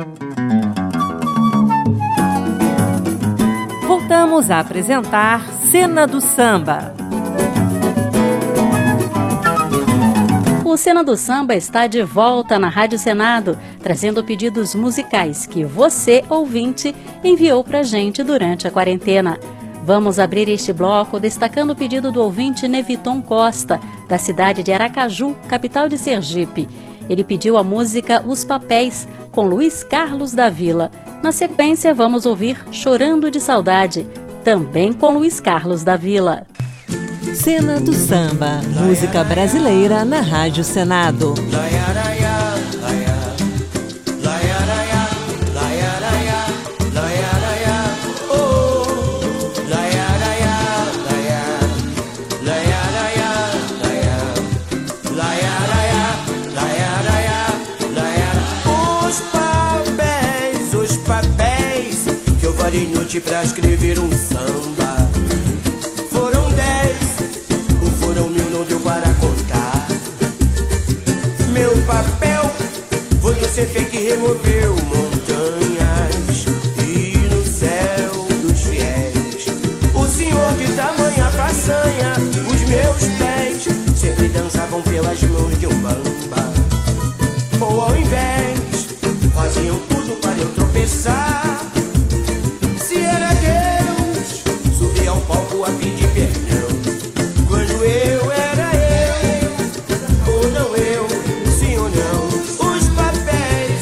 Voltamos a apresentar Cena do Samba. O Cena do Samba está de volta na Rádio Senado, trazendo pedidos musicais que você, ouvinte, enviou pra gente durante a quarentena. Vamos abrir este bloco destacando o pedido do ouvinte Neviton Costa, da cidade de Aracaju, capital de Sergipe. Ele pediu a música Os Papéis, com Luiz Carlos da Vila. Na sequência, vamos ouvir Chorando de Saudade, também com Luiz Carlos da Vila. Cena do Samba, música brasileira na Rádio Senado. Os papéis que eu varei noite pra escrever um samba. Foram 10, ou foram 1000, não deu para contar. Meu papel foi você fez que removeu montanhas e no céu dos fiéis. O senhor de tamanha façanha, os meus pés sempre dançavam pelas mãos de um bamba. Ou ao invés, faziam tudo para eu tropeçar. Se era Deus, subia ao palco a pedir perdão. Quando eu era eu, ou não eu, sim ou não. Os papéis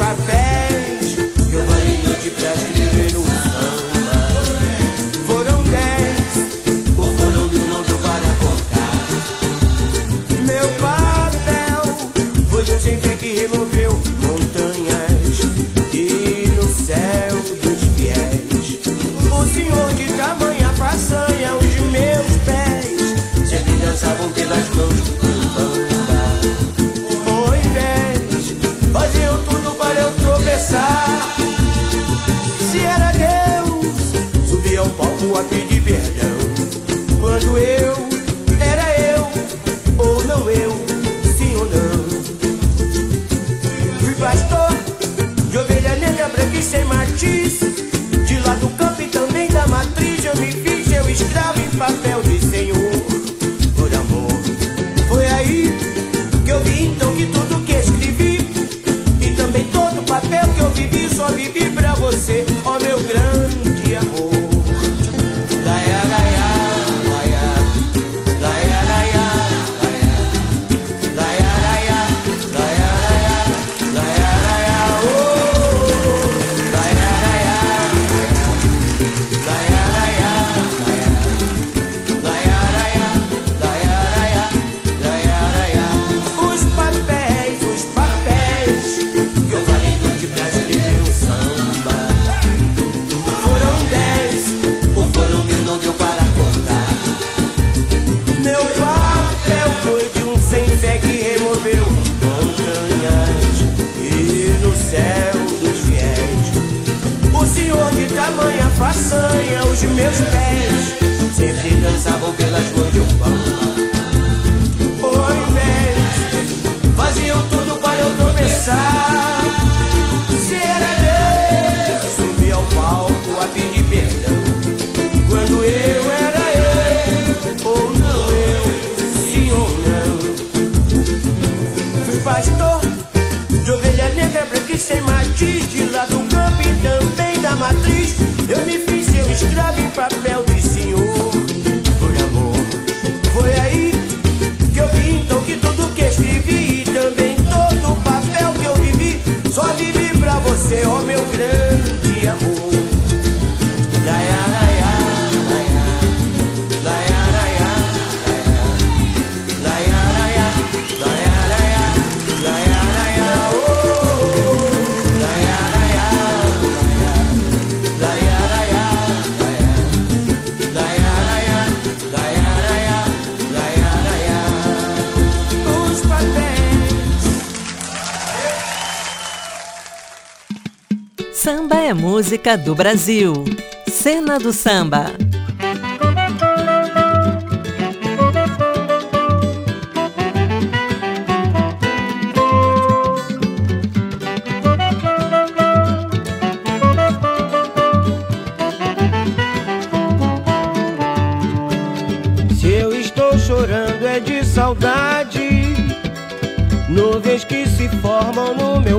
que eu varei noite pra escrever um samba. Foram 10, ou foram 1000, não deu para contar. Meu papel foi Deus sempre que removeu montanhas e no céu dos fiéis. O senhor de tamanha façanha, os meus pés sempre dançavam pelas mãos do bamba. Ao invés, faziam tudo para eu tropeçar. Se era Deus, subia ao palco a pedir perdão. Quando eu era eu, ou não eu, sim ou não. Fui pastor de ovelha negra, branca e sem matiz. De lá do campo e também da matriz, eu me fiz seu escravo em papel de senhor. Por amor, foi aí que eu vi então que tudo que escrevi e também todo o papel que eu vivi, só vivi pra você, ó meu grande amor. Laia, laia, laia, laia, laia, laia, laia, laia, laia, laia, laia, oh, laia, laia, laia, laia, laia, laia, laia, laia. Os papéis que eu falei noite pra escrever um samba. Foram 10, ou foram 1000, não deu para contar. Meu papel foi de um sem fé que removeu montanhas e no céu dos fiéis. O senhor de tamanha façanha, os meus pés sempre dançavam pelas mãos de um bamba. Ao invés, faziam tudo para eu tropeçar. Se era Deus, subia ao palco a pedir perdão. Quando eu era eu, ou não eu, sim ou não. Fui pastor de ovelha negra, branca e sem matiz. De lá do campo e também da matriz, eu me fiz seu escravo em papel de senhor. Por amor, foi aí que eu vi então que tudo que escrevi e também todo o papel que eu vivi, só vivi pra você, ó meu grande amor. Laia, laia, laia, laia, laia, laia, laia, laia, laia, laia, oh, laia, laia, laia, laia, laia, laia, laia, laia, laia. Os papéis. Samba é música do Brasil. Cena do Samba.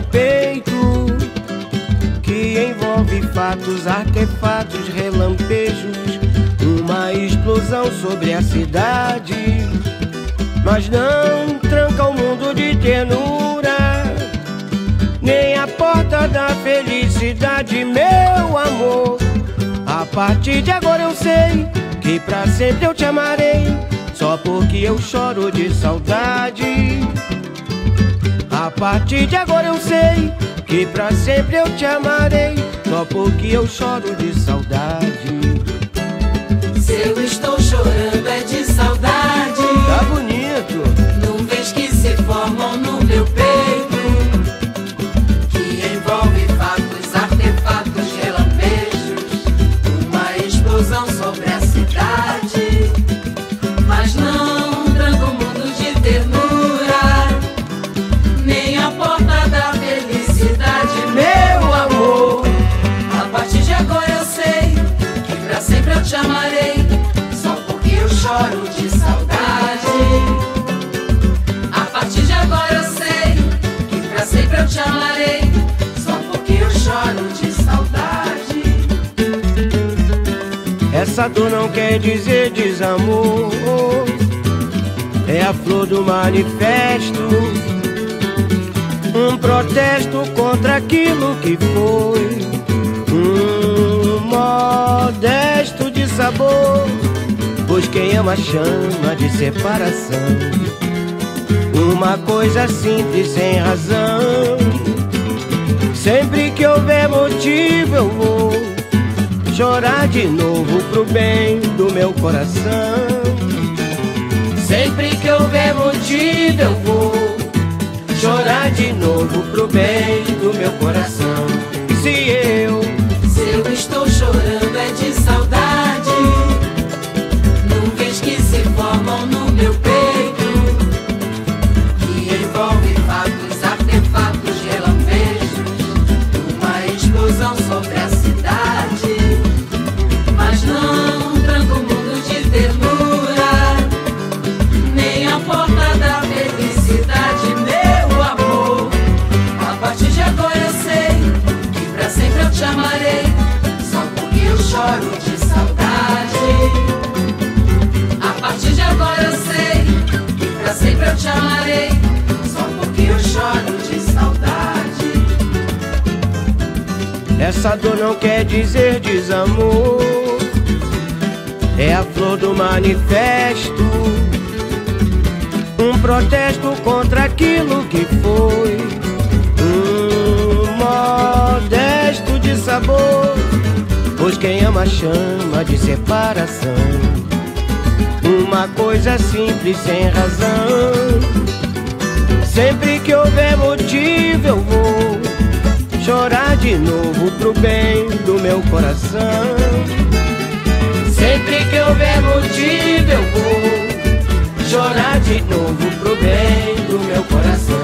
peito, que envolve fatos, artefatos, relampejos, uma explosão sobre a cidade. Mas não tranca o mundo de ternura, nem a porta da felicidade, meu amor. A partir de agora eu sei que pra sempre eu te amarei, só porque eu choro de saudade. A partir de agora eu sei que pra sempre eu te amarei, só porque eu choro de saudade. Se eu estou chorando é de saudade. Tá bonito. Nuvens que se formam no meu peito, que envolve fatos, artefatos, relampejos, uma explosão sobre a cidade. Mas não tranca o mundo de ternura, nem a porta da felicidade, meu amor. A partir de agora eu sei que pra sempre eu te amarei, só porque eu choro de saudade. A partir de agora eu sei que pra sempre eu te amarei, só porque eu choro de saudade. Essa dor não quer dizer desamor, é a flor do manifesto, um protesto contra aquilo que foi, modesto de sabor, pois quem ama chama de separação, uma coisa simples sem razão. Sempre que houver motivo eu vou chorar de novo pro bem do meu coração. Sempre que houver motivo eu vou chorar de novo pro bem do meu coração. Se eu estou chorando é de saudade, nuvens que se formam no meu peito, que envolve fatos, artefatos, relampejos, uma explosão sobre a cidade. Mas não tranca o mundo de ternura, nem a porta da felicidade, meu amor. A partir de agora eu sei que pra sempre eu te amarei, só porque eu choro de saudade. A partir de agora eu sei que pra sempre eu te amarei, só porque eu choro de saudade. essa dor não quer dizer desamor, é a flor do manifesto, um protesto contra aquilo que foi, modesto de sabor, pois quem ama chama de separação, uma coisa simples sem razão. Sempre que houver motivo eu vou chorar de novo pro bem do meu coração. Sempre que houver motivo eu vou chorar de novo pro bem do meu coração.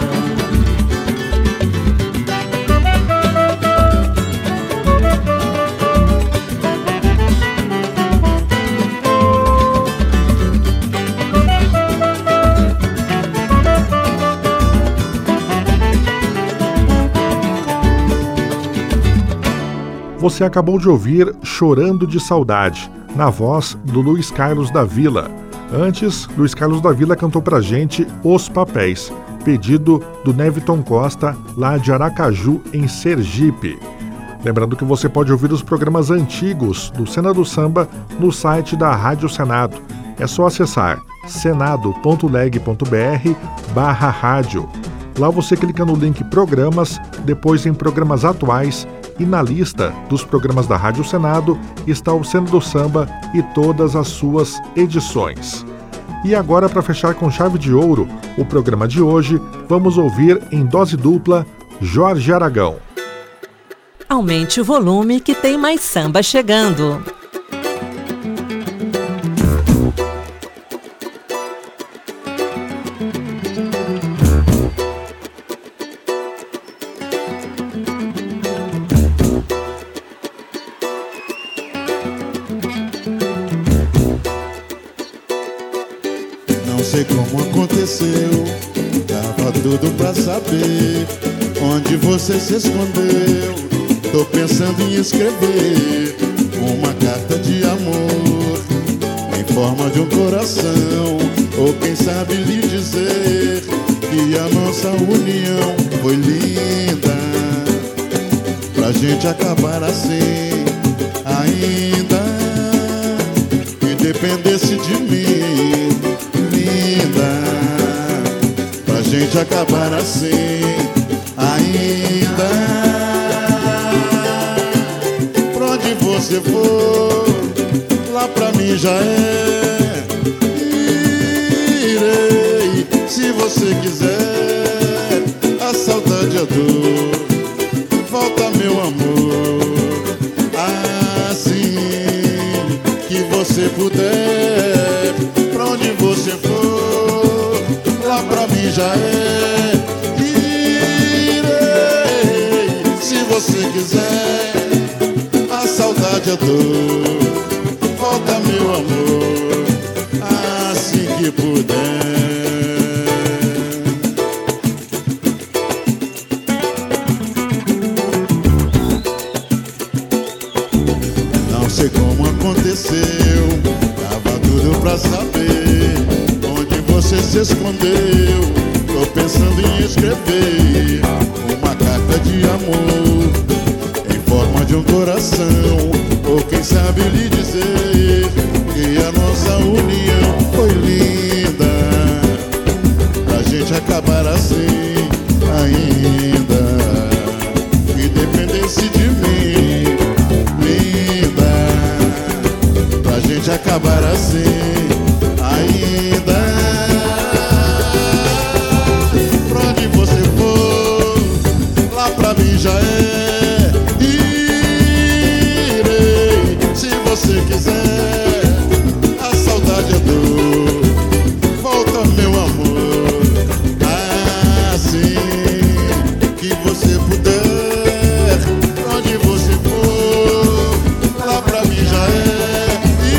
Você acabou de ouvir Chorando de Saudade, na voz do Luiz Carlos da Vila. Antes, Luiz Carlos da Vila cantou pra gente Os Papéis, pedido do Neviton Costa, lá de Aracaju, em Sergipe. Lembrando que você pode ouvir os programas antigos do Cena do Samba no site da Rádio Senado. É só acessar senado.leg.br/rádio. Lá você clica no link Programas, depois em Programas Atuais, e na lista dos programas da Rádio Senado está o Cena do Samba e todas as suas edições. E agora, para fechar com chave de ouro o programa de hoje, vamos ouvir em dose dupla Jorge Aragão. Aumente o volume que tem mais samba chegando. Não sei como aconteceu, tava tudo pra saber. onde você se escondeu. Tô pensando em escrever uma carta de amor em forma de um coração, ou quem sabe lhe dizer que a nossa união foi linda, pra gente acabar assim ainda, que dependesse de mim, linda, pra gente acabar assim ainda. Pra onde você for, lá pra mim já é. Irei, se você quiser. A saudade, a dor, volta meu amor, assim que você puder. Pra onde você for, lá pra mim já é. Irei, se você quiser. A saudade, a dor, volta meu amor, assim que puder. Não sei como aconteceu, tava tudo pra saber onde você se escondeu. Tô pensando em escrever uma carta de amor em forma de um coração, ou quem sabe lhe dizer que a nossa união foi linda, pra gente acabar assim ainda, que dependesse de mim, linda, pra gente acabar assim ainda. Pra onde você for, lá pra mim já é. Se quiser, a saudade é dor, volta meu amor, assim que você puder. Pra onde você for, lá pra mim já é.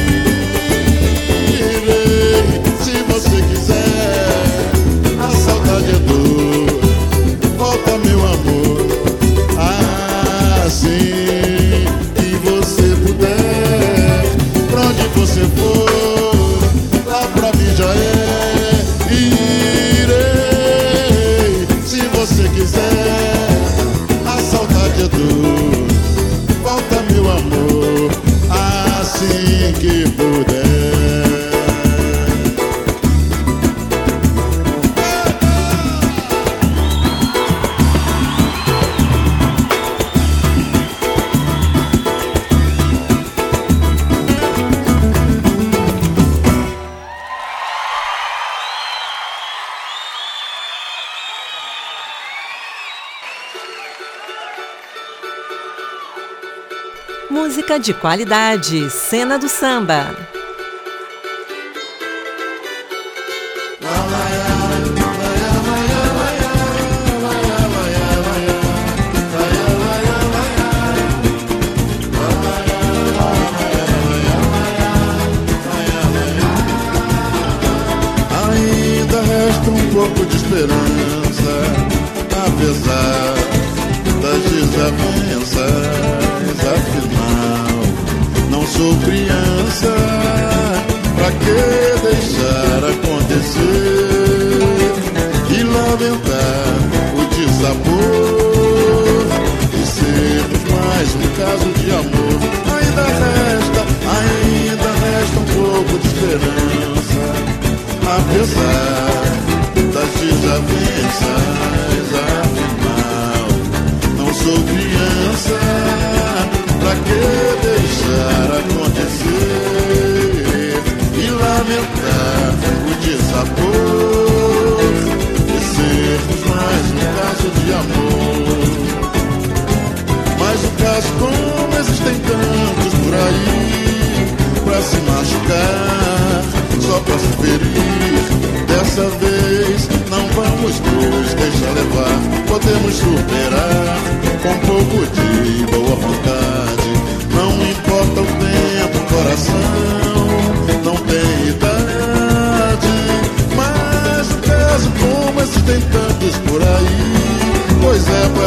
Irei, se você quiser, a saudade é dor, volta meu amor, assim que você puder. Você for, lá pra mim já é. Irei, se você quiser. A saudade é dor, volta meu amor, assim que puder. Música de qualidade, Cena do Samba. Ainda resta um pouco de esperança, apesar das desavenças. Afinal, não sou criança, pra que deixar acontecer e lamentar o dissabor e sermos mais um caso de amor. Ainda resta um pouco de esperança, apesar das desavenças. Afinal, não sou criança, pra que deixar acontecer e lamentar o dissabor e sermos mais um caso de amor? Mas o caso, como existem tantos por aí, pra se machucar, só pra se ferir, dessa vez não vamos nos deixar levar. Podemos superar com um pouco de boa vontade. Não importa o tempo, o coração não tem idade. Mas o caso, como existem tantos por aí, pois é,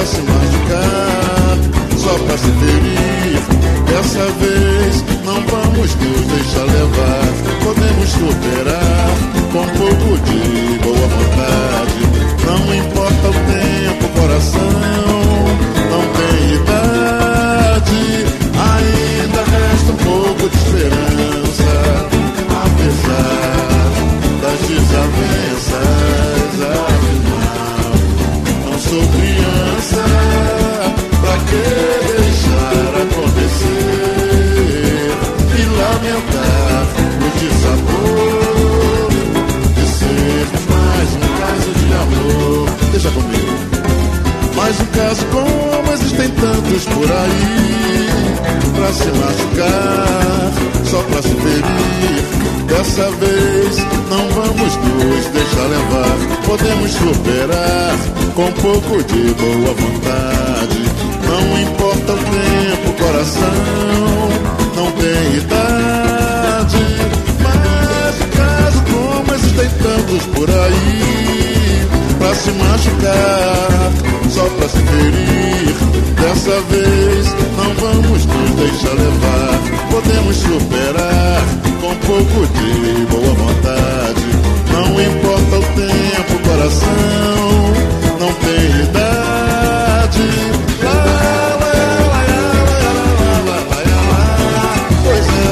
caso como existem tantos por aí, pra se machucar, só pra se ferir. Dessa vez não vamos nos deixar levar, podemos superar com um pouco de boa vontade. Não importa o tempo, coração não tem idade. Mas no caso como existem tantos por aí, pra se machucar, só pra se ferir. Dessa vez não vamos nos deixar levar, podemos superar com um pouco de boa vontade. Não importa o tempo, coração não tem idade. Pois é,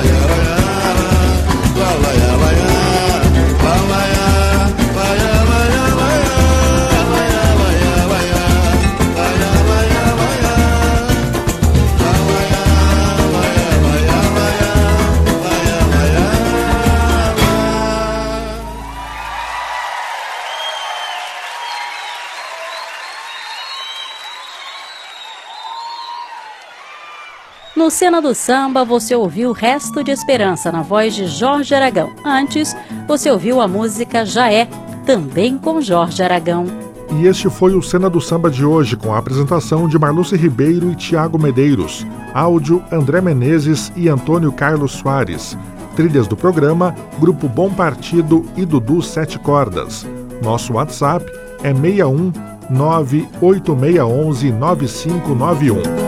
No Cena do Samba, você ouviu Resto de Esperança, na voz de Jorge Aragão. Antes, você ouviu a música Já É, também com Jorge Aragão. E este foi o Cena do Samba de hoje, com a apresentação de Marluce Ribeiro e Tiago Medeiros. Áudio, André Menezes e Antônio Carlos Soares. Trilhas do programa, Grupo Bom Partido e Dudu 7 Cordas. Nosso WhatsApp é 61 98611 9591.